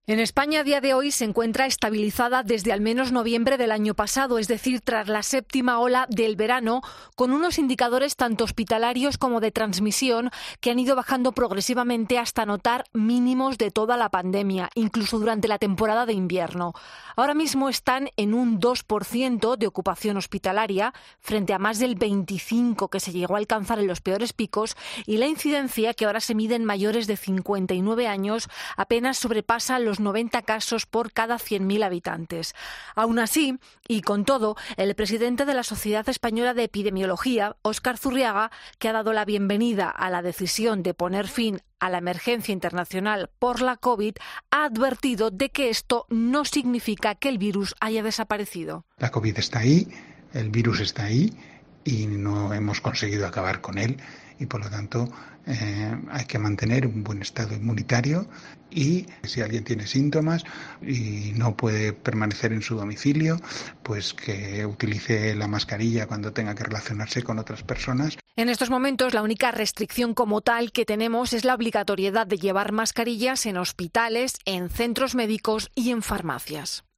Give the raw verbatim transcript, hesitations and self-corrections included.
En España a día de hoy se encuentra estabilizada desde al menos noviembre del año pasado, es decir, tras la séptima ola del verano, con unos indicadores tanto hospitalarios como de transmisión que han ido bajando progresivamente hasta notar mínimos de toda la pandemia, incluso durante la temporada de invierno. Ahora mismo están en un dos por ciento de ocupación hospitalaria, frente a más del veinticinco por ciento que se llegó a alcanzar en los peores picos, y la incidencia, que ahora se mide en mayores de cincuenta y nueve años, apenas sobrepasa los noventa casos por cada cien mil habitantes. Aún así, y con todo, el presidente de la Sociedad Española de Epidemiología, Óscar Zurriaga, que ha dado la bienvenida a la decisión de poner fin a la emergencia internacional por la COVID, ha advertido de que esto no significa que el virus haya desaparecido. La COVID está ahí, el virus está ahí y no hemos conseguido acabar con él, y por lo tanto eh, hay que mantener un buen estado inmunitario, y si alguien tiene síntomas y no puede permanecer en su domicilio, pues que utilice la mascarilla cuando tenga que relacionarse con otras personas. En estos momentos la única restricción como tal que tenemos es la obligatoriedad de llevar mascarillas en hospitales, en centros médicos y en farmacias.